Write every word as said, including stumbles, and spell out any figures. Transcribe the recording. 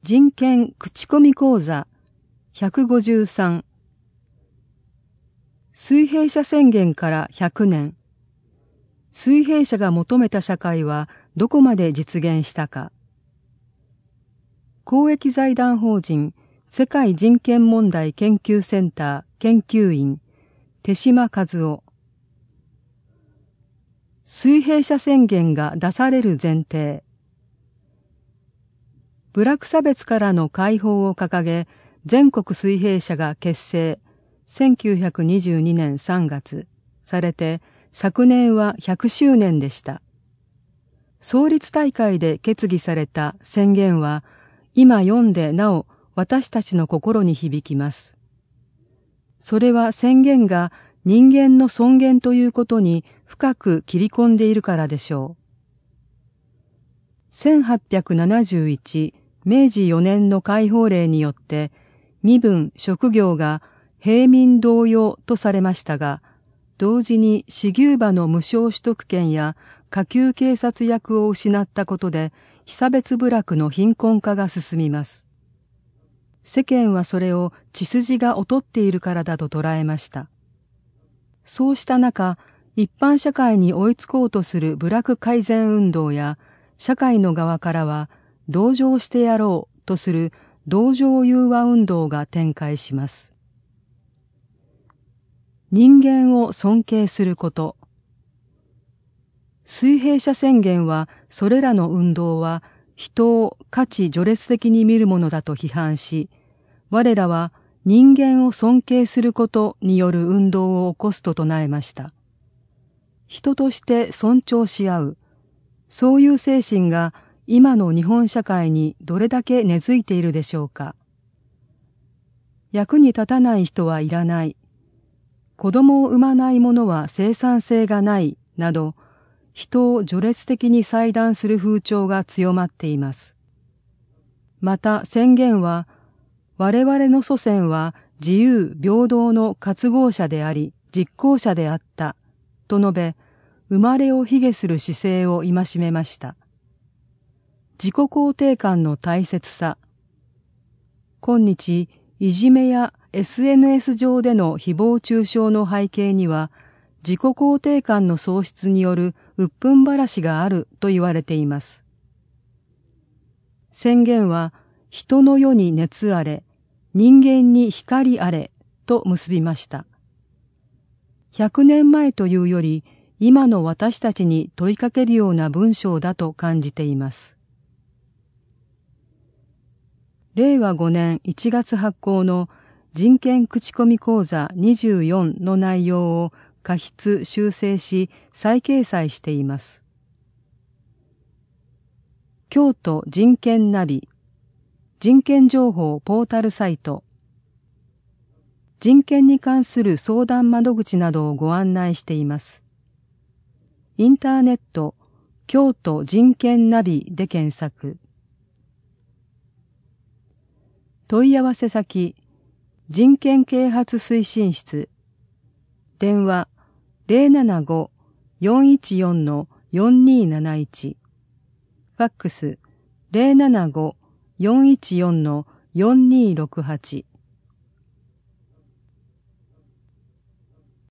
人権口コミ講座ひゃくごじゅうさん水平社宣言からひゃくねん。水平社が求めた社会はどこまで実現したか。公益財団法人世界人権問題研究センター研究員手島和夫。水平社宣言が出される前提。部落差別からの解放を掲げ、全国水平社が結成、せんきゅうひゃくにじゅうにねんさんがつされて、昨年はひゃくしゅうねんでした。創立大会で決議された宣言は、今読んでなお私たちの心に響きます。それは宣言が人間の尊厳ということに深く切り込んでいるからでしょう。せんはっぴゃくななじゅういちめいじよねんの解放令によって身分・職業が平民同様とされましたが、同時に私牛馬の無償取得権や下級警察役を失ったことで被差別部落の貧困化が進みます。世間はそれを血筋が劣っているからだと捉えました。そうした中、一般社会に追いつこうとする部落改善運動や社会の側からは同情してやろうとする同情融和運動が展開します。人間を尊敬すること。水平社宣言はそれらの運動は人を価値序列的に見るものだと批判し、我らは人間を尊敬することによる運動を起こすと唱えました。人として尊重し合う、そういう精神が今の日本社会にどれだけ根付いているでしょうか。役に立たない人はいらない。子供を産まない者は生産性がないなど、人を序列的に裁断する風潮が強まっています。また宣言は、我々の祖先は自由平等の渇望者であり実行者であったと述べ、生まれを卑下する姿勢を戒めました。自己肯定感の大切さ。今日、いじめや エスエヌエス 上での誹謗中傷の背景には、自己肯定感の喪失による鬱憤晴らしがあると言われています。宣言は、人の世に熱あれ、人間に光あれと結びました。ひゃくねんまえというより、今の私たちに問いかけるような文章だと感じています。れいわごねんいちがつ発行の人権口コミ講座にじゅうよんの内容を加筆修正し再掲載しています。京都人権ナビ、人権情報ポータルサイト、人権に関する相談窓口などをご案内しています。インターネット、京都人権ナビで検索。問い合わせ先、人権啓発推進室。電話、ゼロななご よんいちよん よんにーなないち。ファックス、ゼロななご よんいちよん よんにーろくはち。